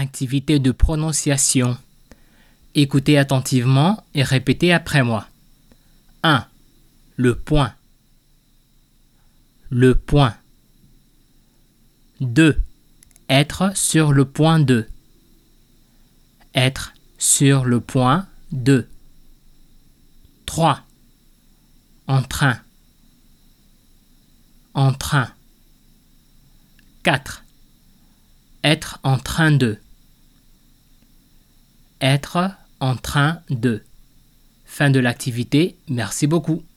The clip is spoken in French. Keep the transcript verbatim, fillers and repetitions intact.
Activité de prononciation. Écoutez attentivement et répétez après moi. un. Le point. Le point. deux. Être sur le point de. Être sur le point de. trois. En train. En train. quatre. Être en train de. Être en train de. Fin de l'activité. Merci beaucoup.